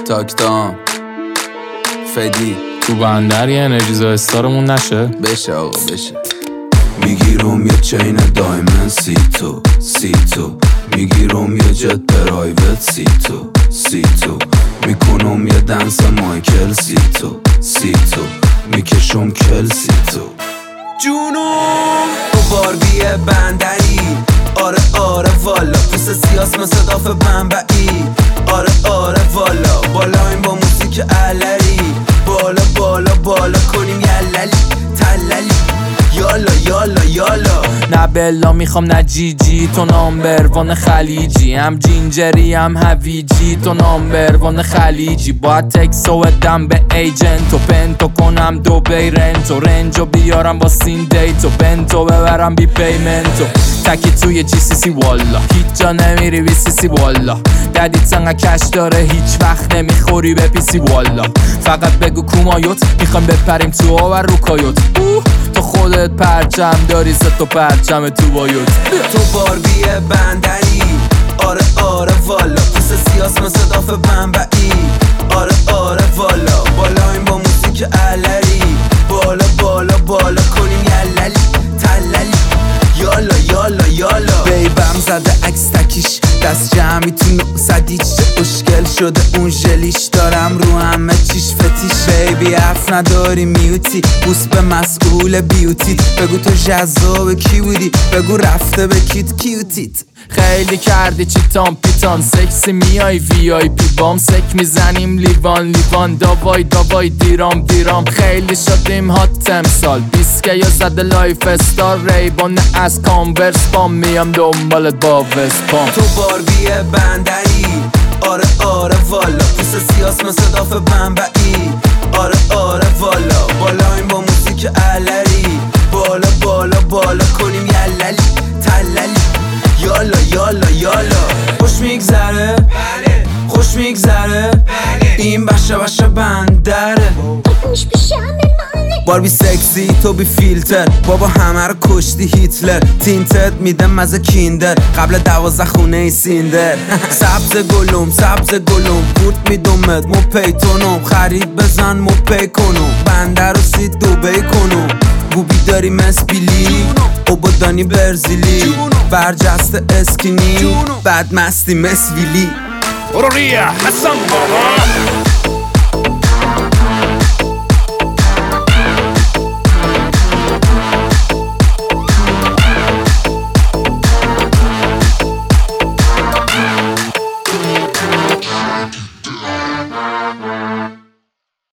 تاکتام فدی تو بندر یه انرژیزا استارمون نشه؟ بشه آقا بشه. میگیرم یه چین دایمن سی تو میگیرم یه جت پرایوت سی تو میکنم یه دنس مایکل سی تو میکشم کل تو جونم تو باربی بندری. آره والا پوست سیاس مثل داف بنبعی. آره والا بالایم با موسیک علری. بالا کنیم یللی تللی. یالا نه بلا میخوام نه جیجی، تو نامبروان خلیجی، هم جینجری هم هویجی، تو نامبروان خلیجی. باید تکسو بدم به ایجنتو، پنتو کنم دوبی رنتو، رنجو بیارم با سین دیتو، بنتو ببرم بی پیمنتو. تکی توی جی سی سی والا، هیچ جا نمیری بی سی سی والا. ددیت انقدر کش داره هیچ وقت نمیخوری به پی سی والا. فقط بگو کومایوت میخوام بپریم تو آور رو کایوت. تو خودت پرچم داری ست و پرچم تو بایوت. تو باربی بندری. آره والا پوست سیاس مثل داف بنبعی. آره والا بالایم با موسیک علری. بالا کنیم یللی تللی. یالا بیبم زده عکس تکیش، دست جمعی تو 900 اشکل شده اون ژلیش. دارم رو همه چیش فتیش. بیبی حرف نداری میوتی، بوس به مسئول بیوتی. بگو تو جذاب کی بودی، بگو رفته به کیوتیت. خیلی کردی چیتان پیتان، سکسی میای وی آی پی بام. سک میزنیم لیوان داوای دیرام. خیلی شدیم هات امسال، بیسکه یا زده لایف استار. ریبان از کانورس بام، میام دنبالت با وسپام. تو باربی بندری. آره والا پوست سیاس مثل داف بنبعی. آره والا بالایم با موسیک علری. بالا کنیم یللی تللی. یالا خوش میگذره، خوش میگذره، این بشه بندره. باربی سکسی تو بی فیلتر، بابا همه رو کشتی هیتلر. تینتد میدم مزه کیندر، قبل 12 خونه ای سیندر. سبز گلوم بورد میدومت مو پیتونم. خرید بزن مو پی کنم، بندر رو سید دوبی کنم. بوبی داری مسبیلی اوبادانی برزیلی. برجسته اسکینی بعد مستی مسویلی. برو ریا حسن بابا.